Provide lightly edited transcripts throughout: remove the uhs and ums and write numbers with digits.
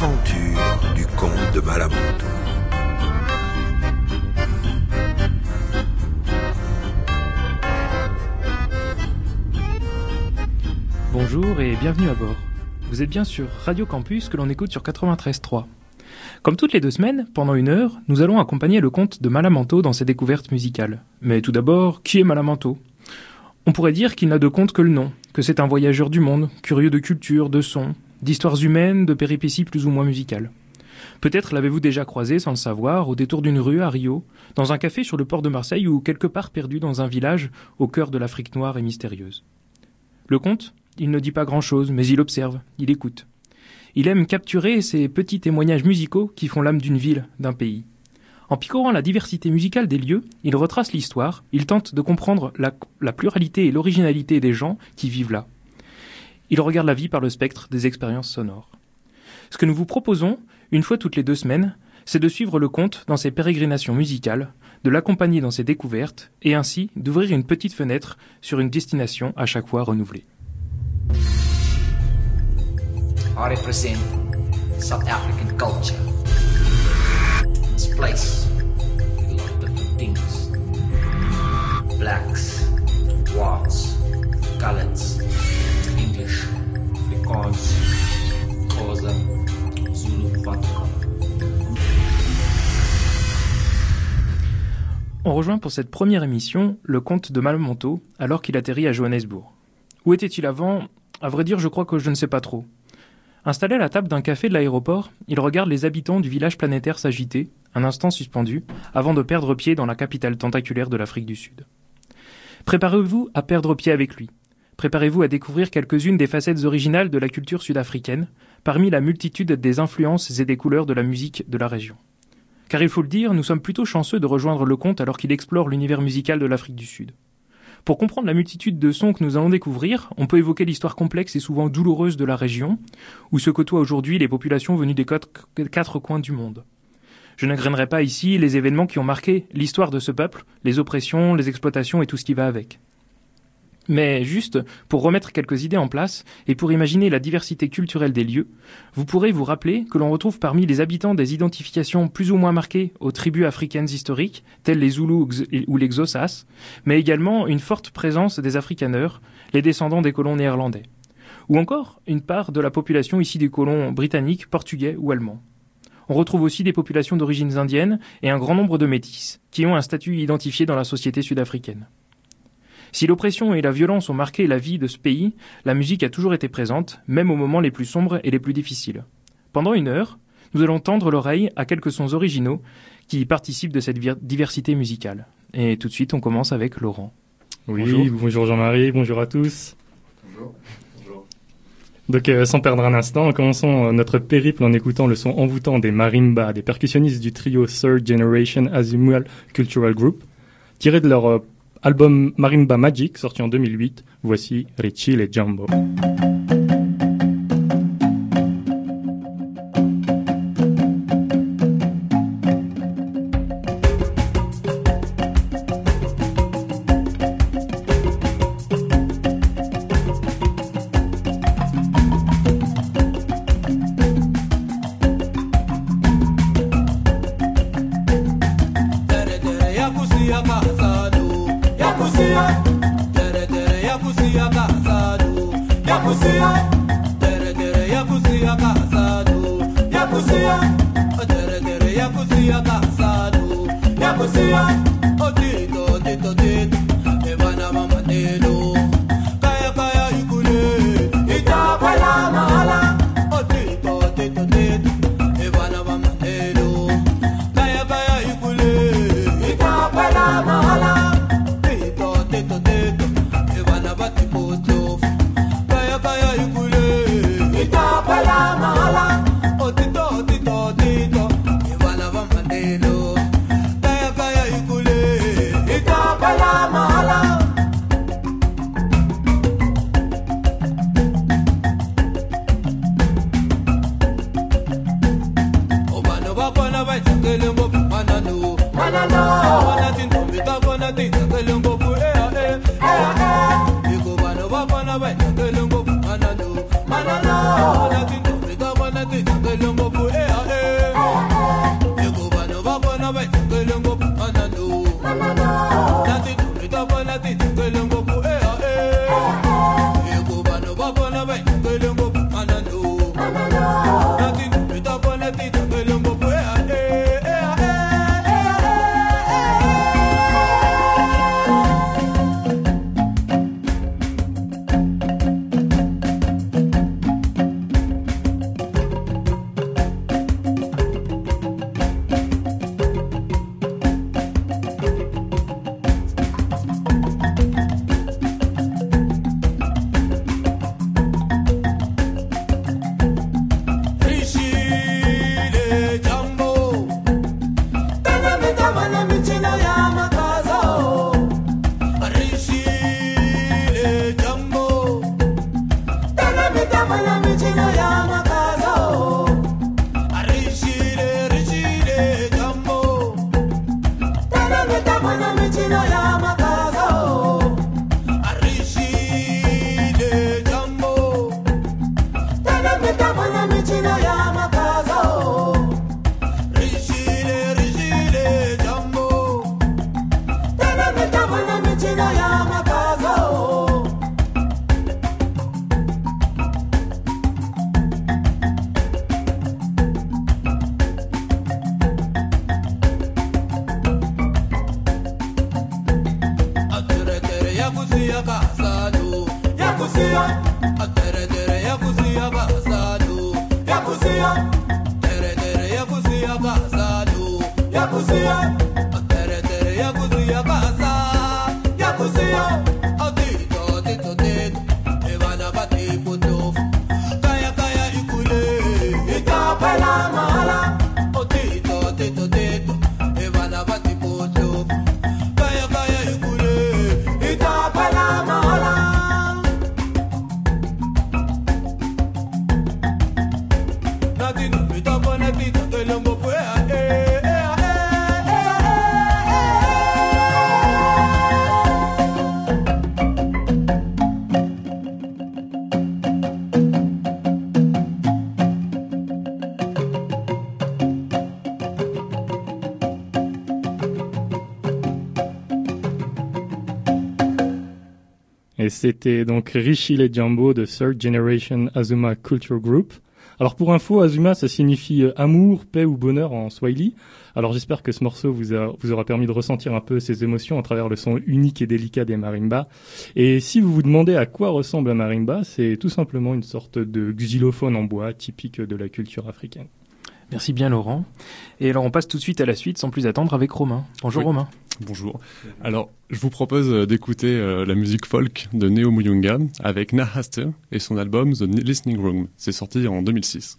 aventures du comte de Malamanteau. Bonjour et bienvenue à bord. Vous êtes bien sur Radio Campus que l'on écoute sur 93.3. Comme toutes les 2 semaines, pendant 1 heure, nous allons accompagner le comte de Malamanteau dans ses découvertes musicales. Mais tout d'abord, qui est Malamanteau ? On pourrait dire qu'il n'a de compte que le nom, que c'est un voyageur du monde, curieux de culture, de sons, d'histoires humaines, de péripéties plus ou moins musicales. Peut-être l'avez-vous déjà croisé sans le savoir au détour d'une rue à Rio, dans un café sur le port de Marseille ou quelque part perdu dans un village au cœur de l'Afrique noire et mystérieuse. Le comte, il ne dit pas grand-chose, mais il observe, il écoute. Il aime capturer ces petits témoignages musicaux qui font l'âme d'une ville, d'un pays. En picorant la diversité musicale des lieux, il retrace l'histoire, il tente de comprendre la pluralité et l'originalité des gens qui vivent là. Il regarde la vie par le spectre des expériences sonores. Ce que nous vous proposons, une fois toutes les 2 semaines, c'est de suivre le comte dans ses pérégrinations musicales, de l'accompagner dans ses découvertes, et ainsi d'ouvrir une petite fenêtre sur une destination à chaque fois renouvelée. I represent South African culture. This place, we love different things. Blacks, whites, coloreds, English, Afrikaans, Xhosa, Zulu, Bantu. On rejoint pour cette première émission le comte de Malamanteau alors qu'il atterrit à Johannesburg. Où était-il avant ? À vrai dire, je crois que je ne sais pas trop. Installé à la table d'un café de l'aéroport, il regarde les habitants du village planétaire s'agiter, un instant suspendu, avant de perdre pied dans la capitale tentaculaire de l'Afrique du Sud. Préparez-vous à perdre pied avec lui. Préparez-vous à découvrir quelques-unes des facettes originales de la culture sud-africaine, parmi la multitude des influences et des couleurs de la musique de la région. Car il faut le dire, nous sommes plutôt chanceux de rejoindre le comte alors qu'il explore l'univers musical de l'Afrique du Sud. Pour comprendre la multitude de sons que nous allons découvrir, on peut évoquer l'histoire complexe et souvent douloureuse de la région, où se côtoient aujourd'hui les populations venues des 4 coins du monde. Je n'égrènerai pas ici les événements qui ont marqué l'histoire de ce peuple, les oppressions, les exploitations et tout ce qui va avec. Mais juste, pour remettre quelques idées en place, et pour imaginer la diversité culturelle des lieux, vous pourrez vous rappeler que l'on retrouve parmi les habitants des identifications plus ou moins marquées aux tribus africaines historiques, telles les Zoulous ou les Xhosas, mais également une forte présence des Afrikaners, les descendants des colons néerlandais. Ou encore une part de la population issue des colons britanniques, portugais ou allemands. On retrouve aussi des populations d'origines indiennes et un grand nombre de métis, qui ont un statut identifié dans la société sud-africaine. Si l'oppression et la violence ont marqué la vie de ce pays, la musique a toujours été présente, même aux moments les plus sombres et les plus difficiles. Pendant 1 heure, nous allons tendre l'oreille à quelques sons originaux qui participent de cette diversité musicale. Et tout de suite, on commence avec Laurent. Oui, bonjour Jean-Marie, bonjour à tous. Bonjour. Donc sans perdre un instant, commençons notre périple en écoutant le son envoûtant des marimbas, des percussionnistes du trio Third Generation Azimual Cultural Group, tiré de leur album Marimba Magic, sorti en 2008, voici Richie le Jumbo. Kaya ikule Et c'était donc Richile Jambo de Third Generation Azuma Culture Group. Alors pour info, Azuma ça signifie amour, paix ou bonheur en Swahili. Alors j'espère que ce morceau vous aura permis de ressentir un peu ces émotions à travers le son unique et délicat des marimbas. Et si vous vous demandez à quoi ressemble un marimba, c'est tout simplement une sorte de xylophone en bois typique de la culture africaine. Merci bien Laurent. Et alors on passe tout de suite à la suite sans plus attendre avec Romain. Bonjour oui. Romain. Bonjour. Alors je vous propose d'écouter la musique folk de Neo Muyunga avec Nahaste et son album The Listening Room. C'est sorti en 2006.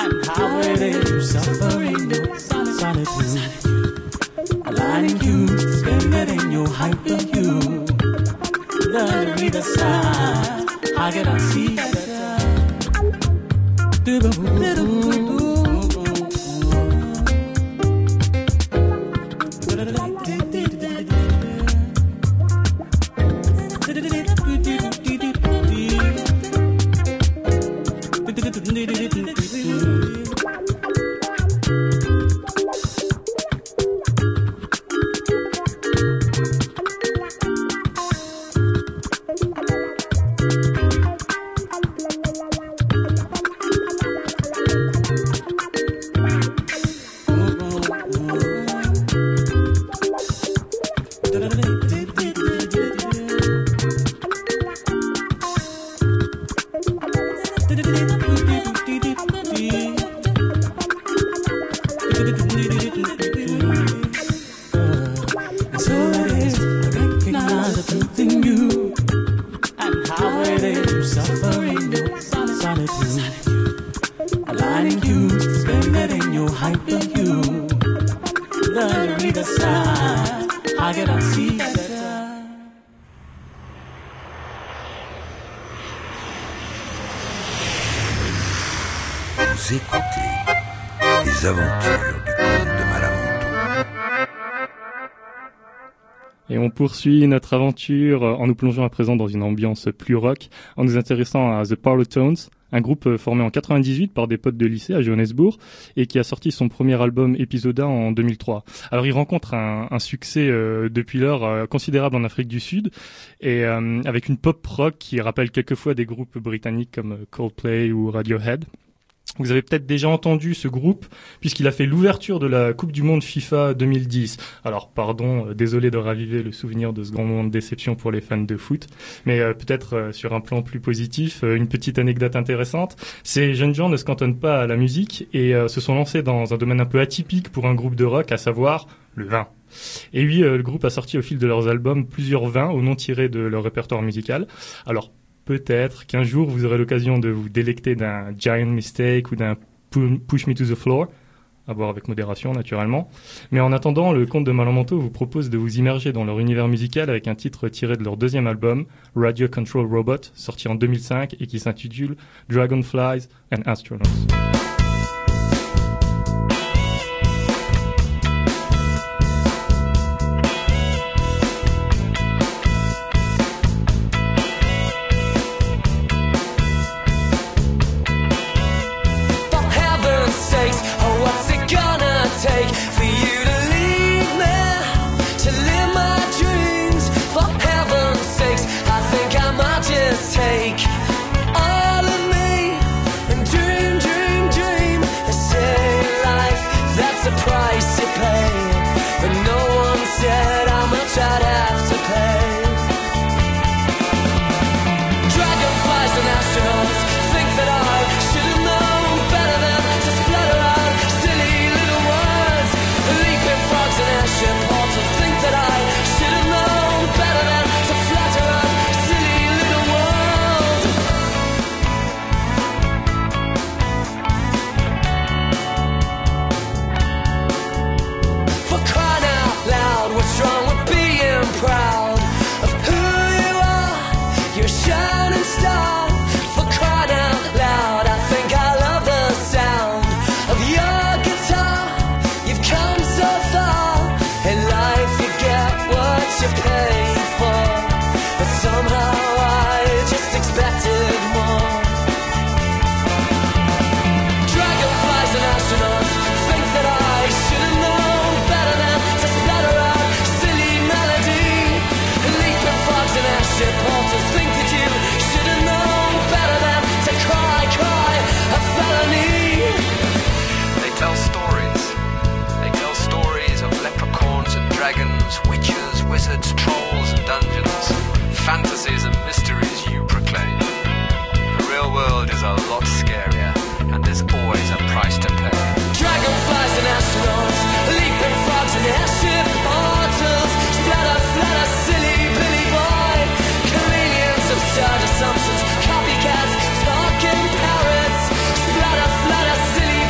and how it is you suffer in your solitude. Aligning you, spend it in your hyper you. The either side, how can I see better? Vous écoutez les aventures du comte de Malamonto. Et on poursuit notre aventure en nous plongeant à présent dans une ambiance plus rock, en nous intéressant à The Parlotones, un groupe formé en 98 par des potes de lycée à Johannesburg et qui a sorti son premier album Episoda en 2003. Alors il rencontre un succès depuis lors considérable en Afrique du Sud et avec une pop rock qui rappelle quelquefois des groupes britanniques comme Coldplay ou Radiohead. Vous avez peut-être déjà entendu ce groupe puisqu'il a fait l'ouverture de la Coupe du Monde FIFA 2010. Alors pardon, désolé de raviver le souvenir de ce grand moment de déception pour les fans de foot, mais peut-être sur un plan plus positif, une petite anecdote intéressante. Ces jeunes gens ne se cantonnent pas à la musique et se sont lancés dans un domaine un peu atypique pour un groupe de rock, à savoir le vin. Et oui, le groupe a sorti au fil de leurs albums plusieurs vins au nom tirés de leur répertoire musical. Alors peut-être qu'un jour vous aurez l'occasion de vous délecter d'un Giant Mistake ou d'un Push Me to the Floor, à boire avec modération naturellement. Mais en attendant, le comte de Malamonto vous propose de vous immerger dans leur univers musical avec un titre tiré de leur deuxième album, Radio Control Robot, sorti en 2005 et qui s'intitule Dragonflies and Astronauts. Take all of me and dream assumptions, copycats, talking parrots, splatter, flatter, silly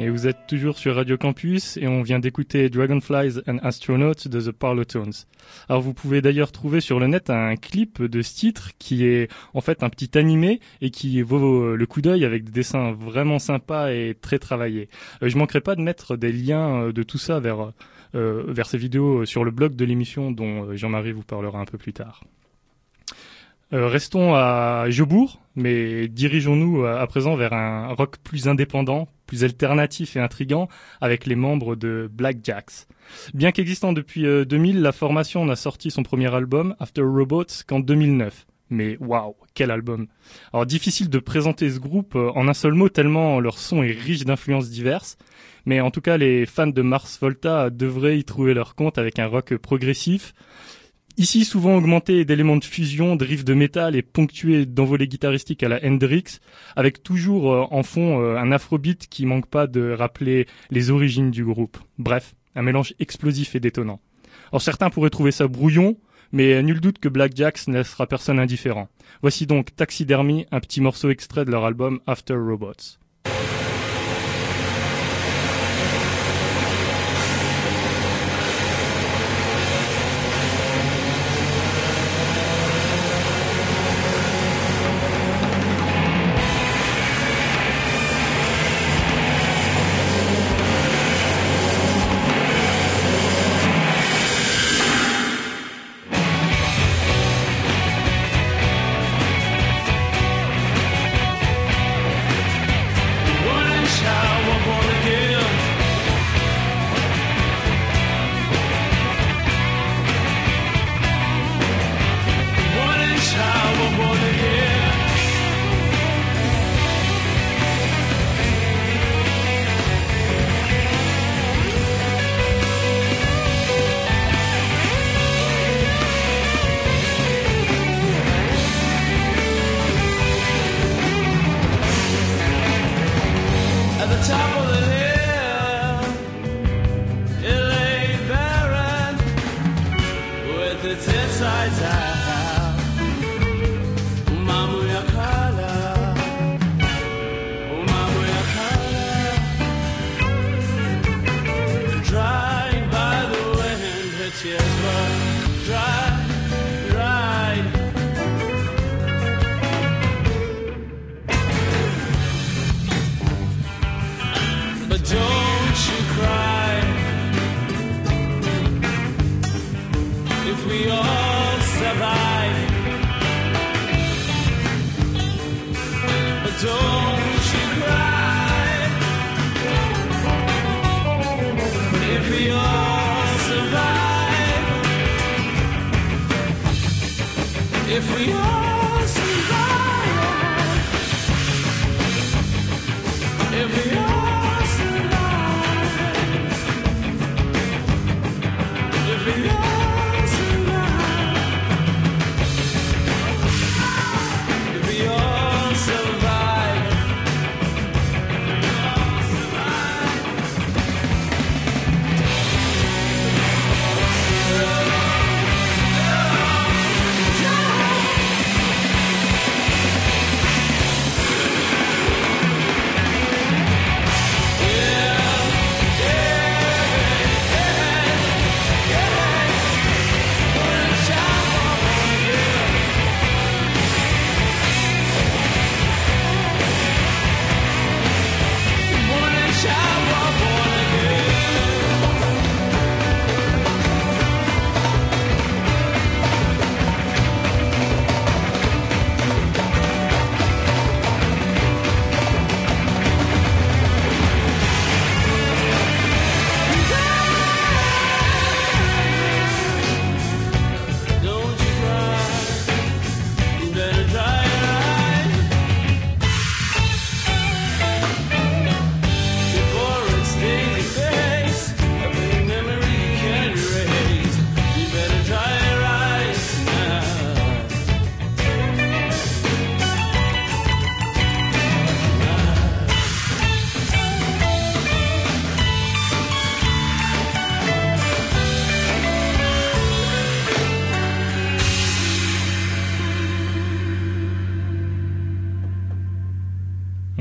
Et vous êtes toujours sur Radio Campus et on vient d'écouter Dragonflies and Astronauts de The Parlotones. Alors vous pouvez d'ailleurs trouver sur le net un clip de ce titre qui est en fait un petit animé et qui vaut le coup d'œil avec des dessins vraiment sympas et très travaillés. Je manquerai pas de mettre des liens de tout ça vers ces vidéos sur le blog de l'émission dont Jean-Marie vous parlera un peu plus tard. Restons à Jebourg, mais dirigeons-nous à présent vers un rock plus indépendant, plus alternatif et intriguant avec les membres de Black Jacks. Bien qu'existant depuis 2000, la formation n'a sorti son premier album, After Robots, qu'en 2009. Mais waouh, quel album! Alors difficile de présenter ce groupe en un seul mot tellement leur son est riche d'influences diverses, mais en tout cas les fans de Mars Volta devraient y trouver leur compte avec un rock progressif, ici souvent augmenté d'éléments de fusion, de riffs de métal et ponctué d'envolées guitaristiques à la Hendrix, avec toujours en fond un afrobeat qui manque pas de rappeler les origines du groupe. Bref, un mélange explosif et détonnant. Alors certains pourraient trouver ça brouillon, mais nul doute que Black Jacks ne laissera personne indifférent. Voici donc Taxidermy, un petit morceau extrait de leur album After Robots.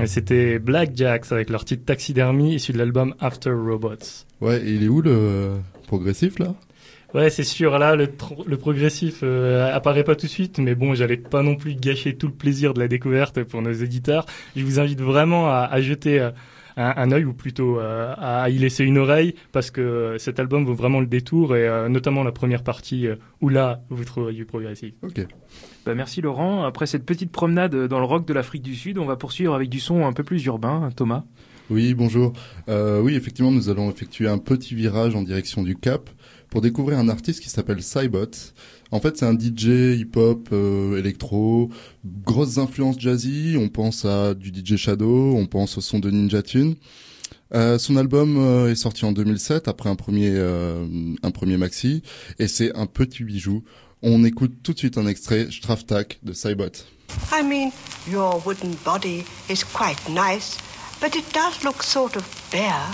C'était Blackjacks avec leur titre Taxidermy issu de l'album After Robots. Ouais, et il est où le progressif là? Ouais, c'est sûr, là, le progressif apparaît pas tout de suite, mais bon, j'allais pas non plus gâcher tout le plaisir de la découverte pour nos éditeurs. Je vous invite vraiment à jeter un œil, ou plutôt à y laisser une oreille, parce que cet album vaut vraiment le détour, et notamment la première partie, où là, vous trouverez du progressif. Ok. Bah merci Laurent. Après cette petite promenade dans le rock de l'Afrique du Sud, on va poursuivre avec du son un peu plus urbain. Thomas. Oui, bonjour. Oui, effectivement, nous allons effectuer un petit virage en direction du Cap pour découvrir un artiste qui s'appelle Cybot. En fait, c'est un DJ hip-hop, électro, grosses influences jazzy. On pense à du DJ Shadow, on pense au son de Ninja Tune. Son album est sorti en 2007 après un premier maxi, et c'est un petit bijou. On écoute tout de suite un extrait Straftak de Cybot. I mean, your wooden body is quite nice, but it does look sort of bare.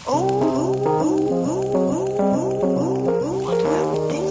What about this?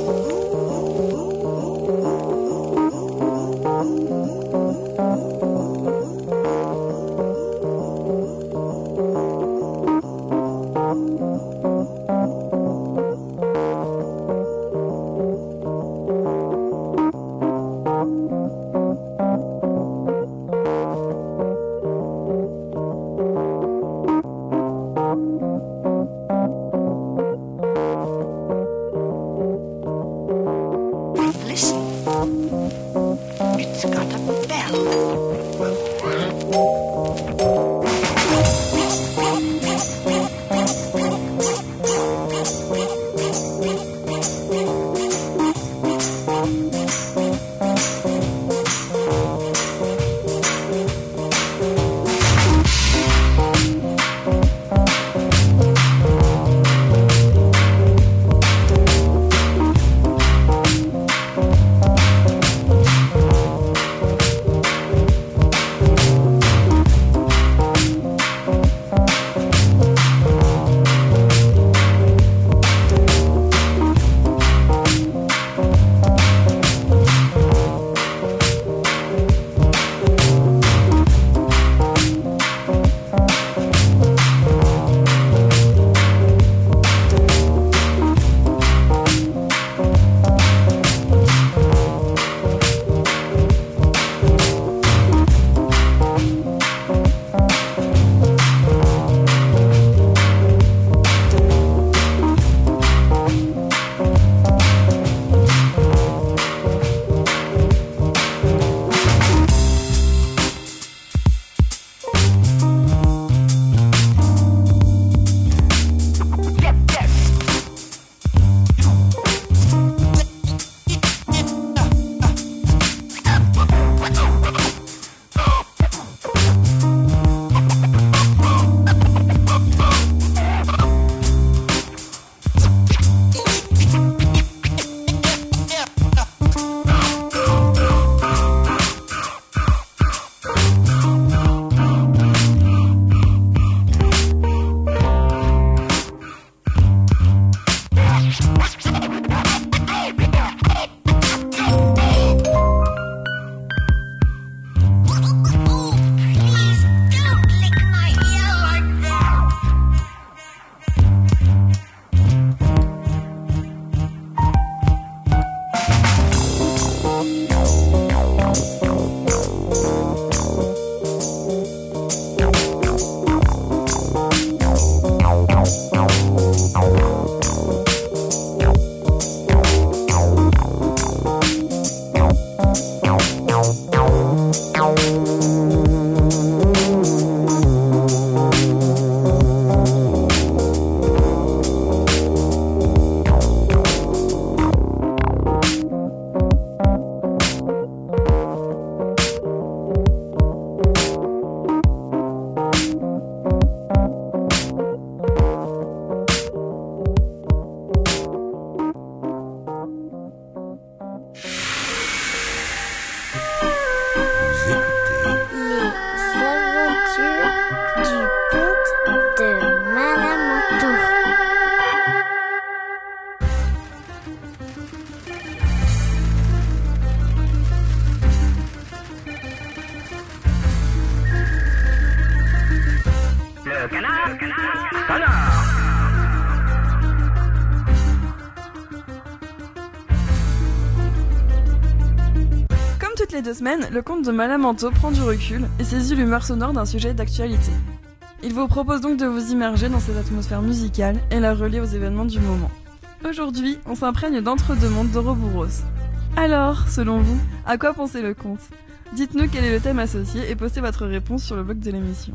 les 2 semaines, le conte de Malamanteau prend du recul et saisit l'humeur sonore d'un sujet d'actualité. Il vous propose donc de vous immerger dans cette atmosphère musicale et la relier aux événements du moment. Aujourd'hui, on s'imprègne d'entre-deux-mondes d'Ouroboros. Alors, selon vous, à quoi pensez le conte ? Dites-nous quel est le thème associé et postez votre réponse sur le blog de l'émission.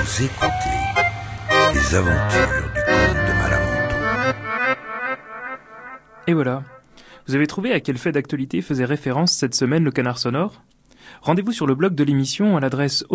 Vous écoutez les aventures du comte de Malamonto. Et voilà. Vous avez trouvé à quel fait d'actualité faisait référence cette semaine le canard sonore ? Rendez-vous sur le blog de l'émission à l'adresse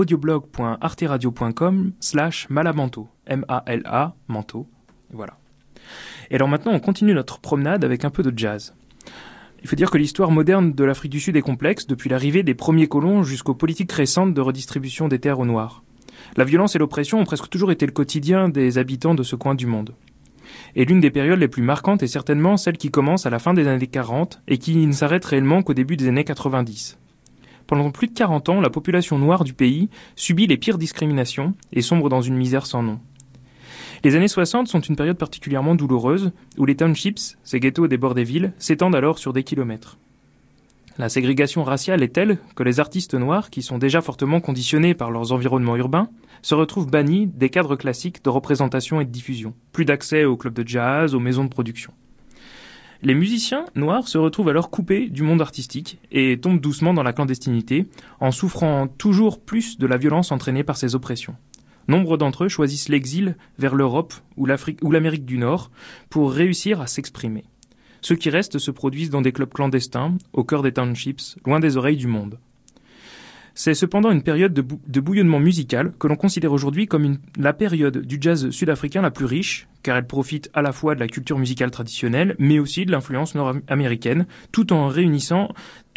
audioblog.arteradio.com/malamanto. M-A-L-A, manteau. Voilà. Et alors maintenant, on continue notre promenade avec un peu de jazz. Il faut dire que l'histoire moderne de l'Afrique du Sud est complexe, depuis l'arrivée des premiers colons jusqu'aux politiques récentes de redistribution des terres aux Noirs. La violence et l'oppression ont presque toujours été le quotidien des habitants de ce coin du monde. Et l'une des périodes les plus marquantes est certainement celle qui commence à la fin des années 40 et qui ne s'arrête réellement qu'au début des années 90. Pendant plus de 40 ans, la population noire du pays subit les pires discriminations et sombre dans une misère sans nom. Les années 60 sont une période particulièrement douloureuse, où les townships, ces ghettos des bords des villes, s'étendent alors sur des kilomètres. La ségrégation raciale est telle que les artistes noirs, qui sont déjà fortement conditionnés par leurs environnements urbains, se retrouvent bannis des cadres classiques de représentation et de diffusion. Plus d'accès aux clubs de jazz, aux maisons de production. Les musiciens noirs se retrouvent alors coupés du monde artistique et tombent doucement dans la clandestinité, en souffrant toujours plus de la violence entraînée par ces oppressions. Nombre d'entre eux choisissent l'exil vers l'Europe ou l'Afrique ou l'Amérique du Nord pour réussir à s'exprimer. Ceux qui restent se produisent dans des clubs clandestins, au cœur des townships, loin des oreilles du monde. C'est cependant une période de bouillonnement musical que l'on considère aujourd'hui comme la période du jazz sud-africain la plus riche, car elle profite à la fois de la culture musicale traditionnelle, mais aussi de l'influence nord-américaine, tout en réussissant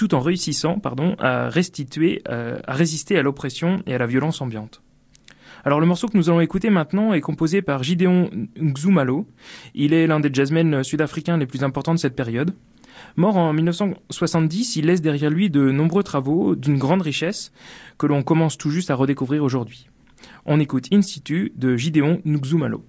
à résister à l'oppression et à la violence ambiante. Alors le morceau que nous allons écouter maintenant est composé par Gideon Nxumalo. Il est l'un des jazzmen sud-africains les plus importants de cette période. Mort en 1970, il laisse derrière lui de nombreux travaux d'une grande richesse que l'on commence tout juste à redécouvrir aujourd'hui. On écoute In Situ de Gideon Nxumalo.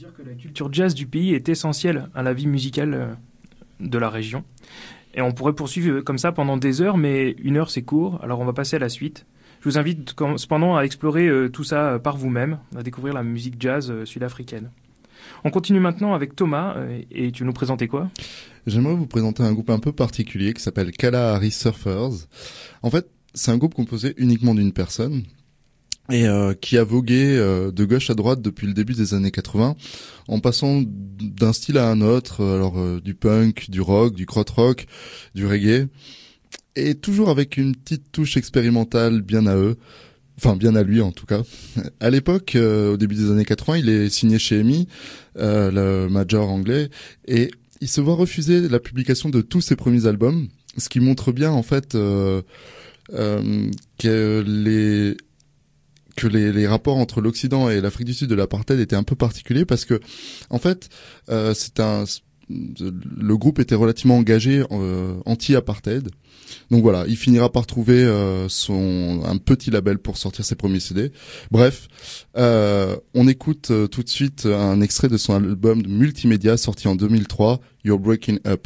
dire que la culture jazz du pays est essentielle à la vie musicale de la région. Et on pourrait poursuivre comme ça pendant des heures, mais 1 heure c'est court, alors on va passer à la suite. Je vous invite cependant à explorer tout ça par vous-même, à découvrir la musique jazz sud-africaine. On continue maintenant avec Thomas, et tu veux nous présenter quoi ? J'aimerais vous présenter un groupe un peu particulier qui s'appelle Kalahari Surfers. En fait, c'est un groupe composé uniquement d'une personne et qui a vogué de gauche à droite depuis le début des années 80, en passant d'un style à un autre, alors du punk, du rock, du krautrock, du reggae, et toujours avec une petite touche expérimentale bien à eux. Enfin, bien à lui, en tout cas. À l'époque, au début des années 80, il est signé chez EMI, le major anglais, et il se voit refuser la publication de tous ses premiers albums, ce qui montre bien, en fait, que les rapports entre l'Occident et l'Afrique du Sud de l'apartheid étaient un peu particuliers, parce que, en fait, le groupe était relativement engagé anti-apartheid. Donc voilà, il finira par trouver un petit label pour sortir ses premiers CD. Bref, on écoute tout de suite un extrait de son album multimédia sorti en 2003, You're Breaking Up.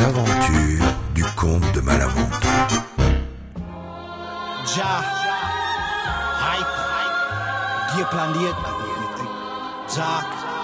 aventures du comte de Malamonto. Ja, hype, die planeet, Jack.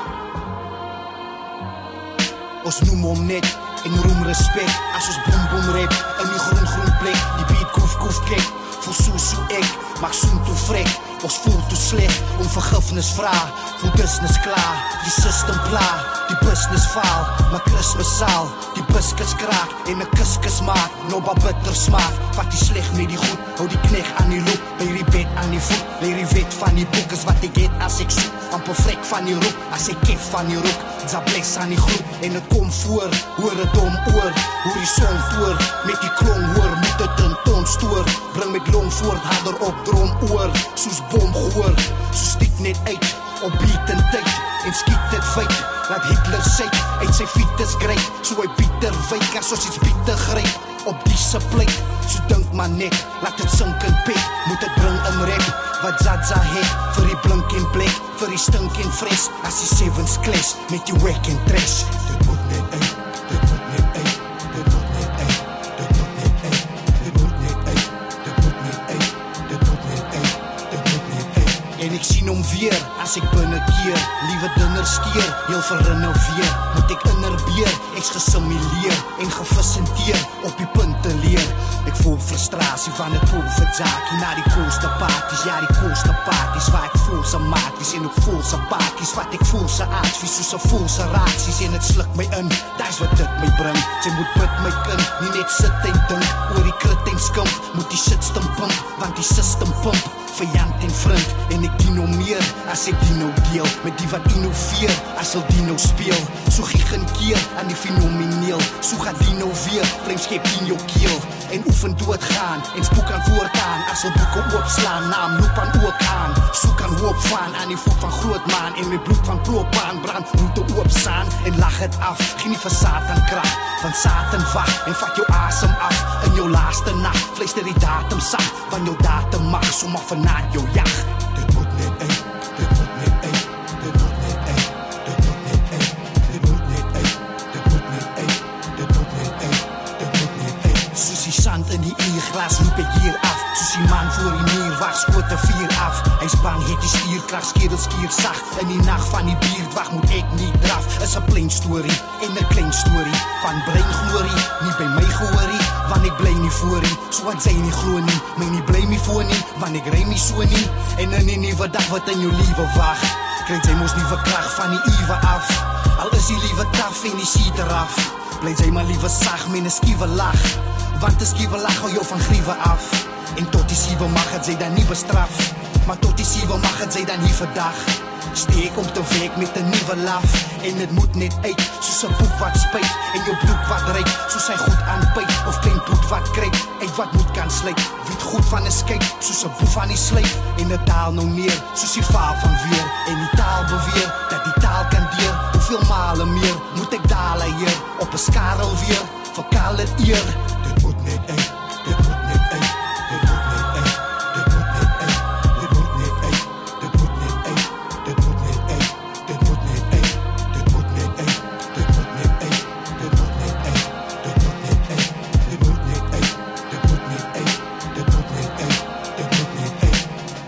Ons noem hom net en roem respect. As ons boom boom rap in die groen plek. Die beat koef kek, voel so ek, maak soen toe vrek. Ons voel toe sleg, om vergifnis vra. Voel business klaar, die system pla. Die business faal, maar Christmas saal. Die biscuits kraak en 'n kuskus maak. Nobba bitter smaak, vat die sleg met die goed. Hou die kneg aan die loop, by die bed aan die voet. Leer die wet van die boek is wat ek het as ek soek. Amper vrek van die roep, as ek kef van die roek. Zables aan die groep en het kom voor. Hoor het dom oor, hoor die song toer. Met die klong hoor, moet het een toon stoor. Bring met long voort, harder op droom oor. Soos bom gehoor, so stiek net uit. Op beat en tyd, en skiet het feit. Laat Hitler sê, uit sy fiet is great. So hy bieter wyk, as ons iets bieter gryp. Op die se plek, so dink maar net. Laat het sink in pek, moet het bring in rap. Wat Zaza het, vir die blink en plek. Vir die stink en fres, as die sevens clash. Met die wack en trash. Dit moet net uit, dit moet net uit. Dit moet net uit, dit moet net uit. Dit moet net uit, dit moet net uit. Dit moet net uit, dit moet net uit. En ek sien hom weer, as ek binnekeer. Liewe dinner skeer, heel verrenoveer. Moet ek innerbeer, ek's gesimuleer. En gefasenteer, op die punte leer. Ek voel frustrasie van het pool vir Jackie. Na die coolste parties, ja die coolste parties. Waar ek voel se maaties en ook voel se parties. Wat ek voel se advies, soos se voel se raaksies. En het sluk my in, da's wat dit my bring. Sy moet bid my kind, nie net sit en dink. Oor die krit en skimp, moet die shitstem pump. Want die system pump, vijand en vriend. En ek dien nou meer, as ek dien nou deel. Met die wat innoveer, as sal die nou speel. So gee geen keer aan die fenomeneel. So gaat die nou weer, vleem skep in jou keel. En oefen doodgaan, en spoek aan voortaan. As sal boeke oopslaan, naam loop aan ook aan. Soek aan hoop van, aan die voet van grootmaan. En met bloed van propaan, brand route oopstaan. En lach het af, geen nie vir Satan kracht. Van Satan wacht, en vat jou asem af. In jou laaste nacht, vleester die datum sag. Van jou datum mag, sommer vanuit jou jacht. Dit moet net uit, dit moet net uit. Dit moet net uit, dit moet net uit. Dit moet net uit, dit moet net uit. Dit moet net uit, dit moet net uit. Soos die sand in die uurglas loop ek hier af. Soos die man voor die muur wacht, skoot de vier af. Hy's bang, het die stierkracht, skedel skier sag. In die nacht van die bierdwag moet ek nie draf. Is 'n plain story, en 'n klein story. Van brein glorie, nie by my gehoorie. Want ek bly nie voor nie, so wat sy nie glo nie. My nie bly nie voor nie, want ek rym nie so nie. En in die nuwe dag wat in jou liewe wag, kry jy mos liewe krag van die uwe af. Al is die liewe taf en die siet eraf, bly jy maar liewe sag met 'n skiewe lag. Want 'n skiewe lag hou jou van griewe af. En tot die siewe mag het sy dan nie bestraf, maar tot die siewe mag het sy dan nie verdag. Steek om te werk met 'n nuwe laf. En het moet net uit, soos 'n boek wat spuit. En jou bloed wat ryk, soos hy goed aanpyt. Of klein bloed wat kruip, uit wat moet kan sluit. Weet goed van 'n skyp, soos 'n boef aan die sluit. En 'n taal nou neer, soos die vaal van weer. En die taal beweer, dat die taal kan deur. Hoeveel malen meer, moet ek dalen hier. Op 'n skarel weer, verkaal het eer. Dit moet net uit, dit moet net uit. Dit moet net uit, dit moet net uit. Dit moet net uit, dit moet net uit. Dit moet net uit, dit moet net uit. Dit moet net uit, dit moet net uit. Dit moet net uit, dit moet net uit. Dit moet net uit, dit moet net uit. Dit moet net uit, dit moet net uit.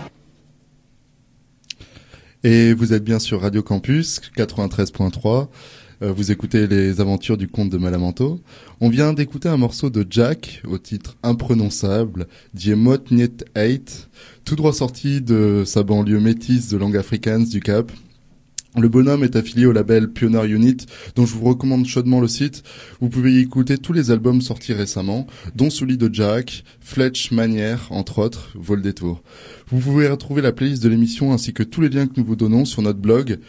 Et vous êtes bien sur Radio Campus 93.3. Vous écoutez les aventures du comte de Malamonto. On vient d'écouter un morceau de Jack au titre imprononçable, Diemot Niet Eit, tout droit sorti de sa banlieue métisse de langue afrikaans du Cap. Le bonhomme est affilié au label Pioneer Unit, dont je vous recommande chaudement le site. Vous pouvez y écouter tous les albums sortis récemment, dont celui de Jack, Fletch Manière, entre autres, vaut le détour. Vous pouvez retrouver la playlist de l'émission ainsi que tous les liens que nous vous donnons sur notre blog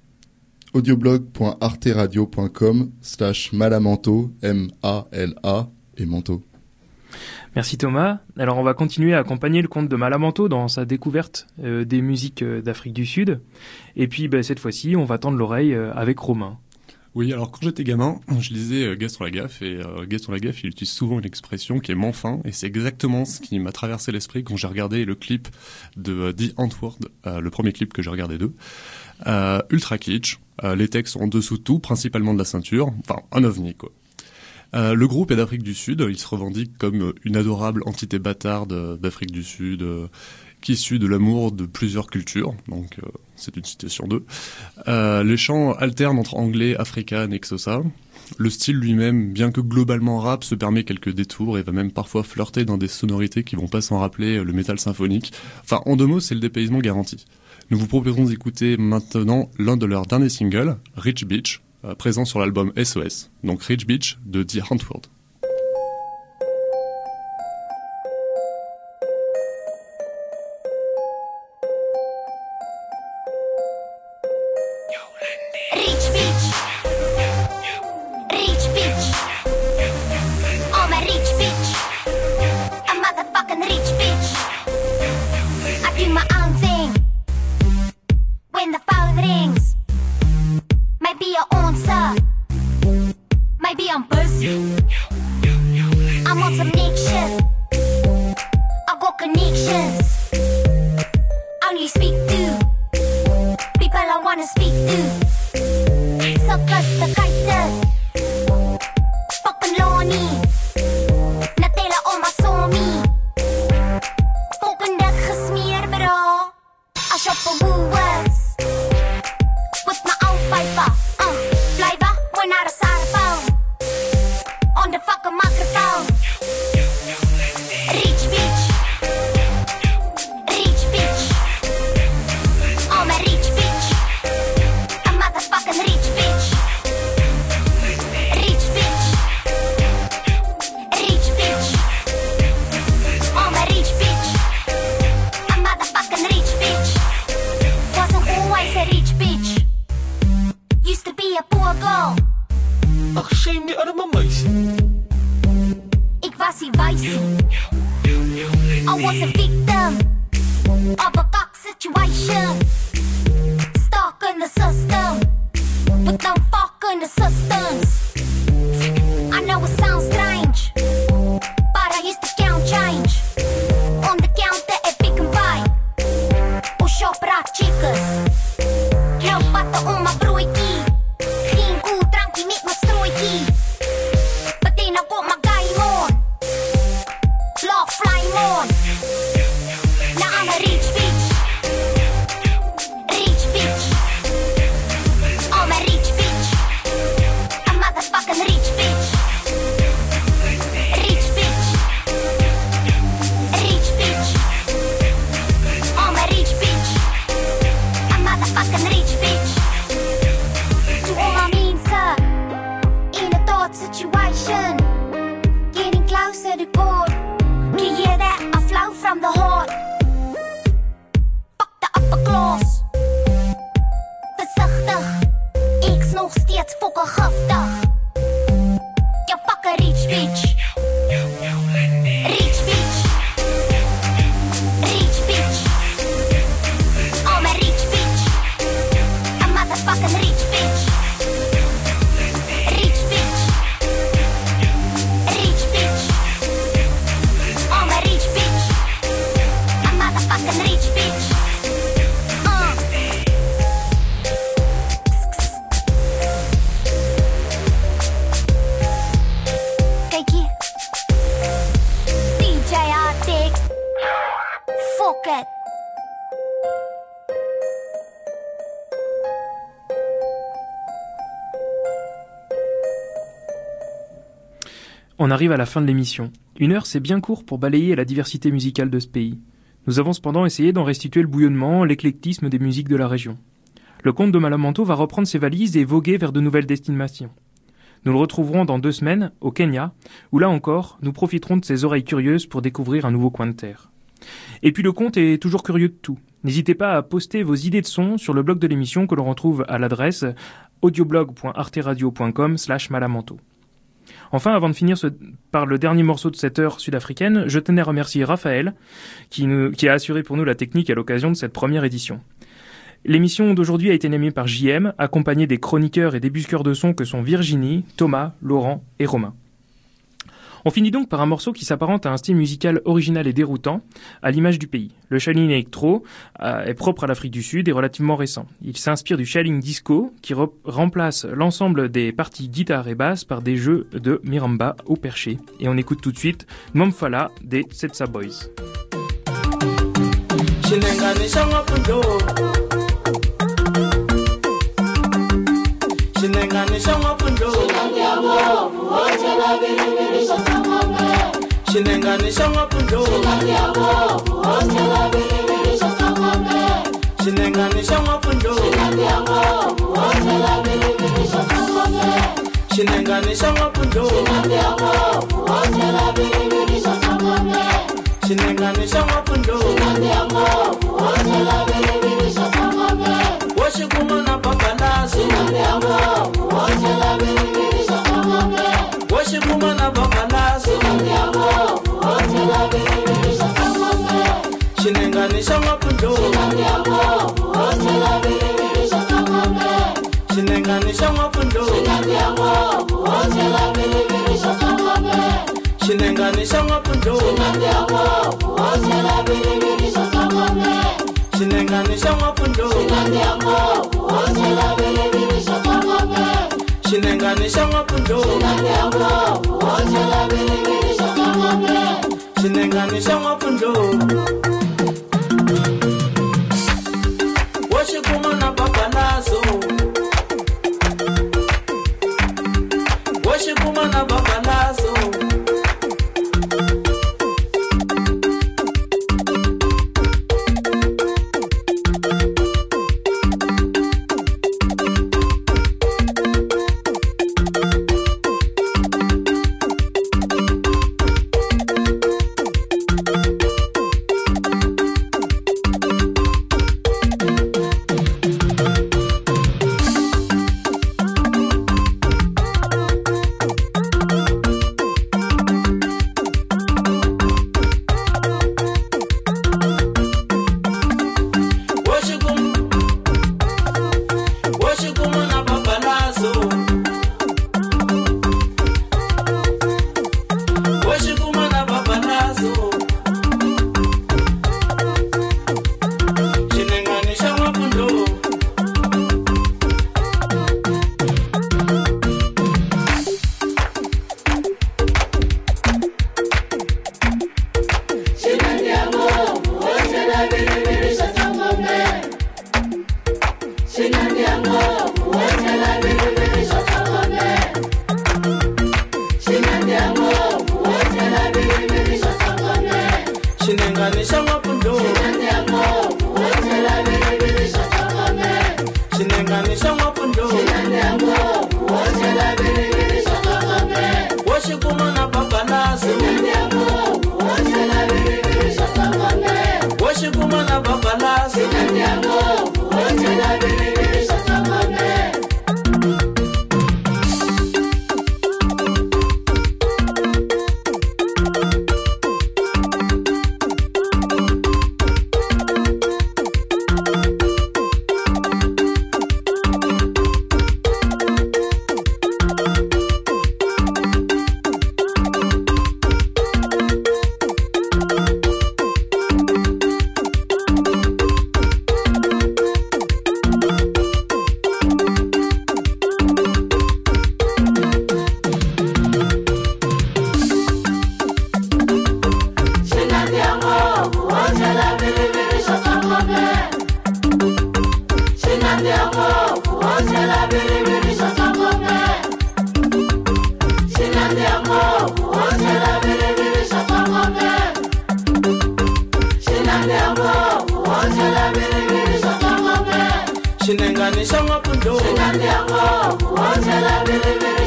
audioblog.arteradio.com/malamanto, M-A-L-A, et manteau. Merci Thomas. Alors on va continuer à accompagner le comte de Malamanto dans sa découverte des musiques d'Afrique du Sud. Et puis cette fois-ci, on va tendre l'oreille avec Romain. Oui, alors quand j'étais gamin, je lisais Gaston Lagaffe, et Gaston Lagaffe, il utilise souvent une expression qui est manfin, et c'est exactement ce qui m'a traversé l'esprit quand j'ai regardé le clip de The Antwoord, le premier clip que j'ai regardé d'eux. Ultra kitsch, les textes sont en dessous de tout, principalement de la ceinture, enfin un ovni quoi. Le groupe est d'Afrique du Sud. Il se revendique comme une adorable entité bâtarde d'Afrique du Sud, qui est issue de l'amour de plusieurs cultures. Donc, c'est une citation d'eux. Les chants alternent entre anglais, afrikaans et xhosa. Le style lui-même, bien que globalement rap, se permet quelques détours et va même parfois flirter dans des sonorités qui vont pas s'en rappeler le métal symphonique. Enfin, en 2 mots, c'est le dépaysement garanti. Nous vous proposons d'écouter maintenant l'un de leurs derniers singles, Rich Bitch, présent sur l'album SOS. Donc Rich Bitch de The Antwoord. On arrive à la fin de l'émission. 1 heure, c'est bien court pour balayer la diversité musicale de ce pays. Nous avons cependant essayé d'en restituer le bouillonnement, l'éclectisme des musiques de la région. Le comte de Malamanto va reprendre ses valises et voguer vers de nouvelles destinations. Nous le retrouverons dans 2 semaines, au Kenya, où là encore, nous profiterons de ses oreilles curieuses pour découvrir un nouveau coin de terre. Et puis le comte est toujours curieux de tout. N'hésitez pas à poster vos idées de son sur le blog de l'émission que l'on retrouve à l'adresse audioblog.arteradio.com/malamanto. Enfin, avant de finir par le dernier morceau de cette heure sud-africaine, je tenais à remercier Raphaël, qui a assuré pour nous la technique à l'occasion de cette première édition. L'émission d'aujourd'hui a été animée par JM, accompagné des chroniqueurs et débusqueurs de sons que sont Virginie, Thomas, Laurent et Romain. On finit donc par un morceau qui s'apparente à un style musical original et déroutant, à l'image du pays. Le Shaolin Electro est propre à l'Afrique du Sud et relativement récent. Il s'inspire du Shaolin Disco, qui remplace l'ensemble des parties guitare et basse par des jeux de miramba au perché. Et on écoute tout de suite Momfala des Setsa Boys.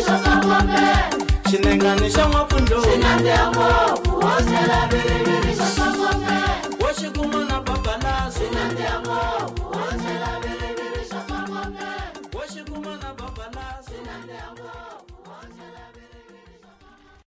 Chinenganisha mapundo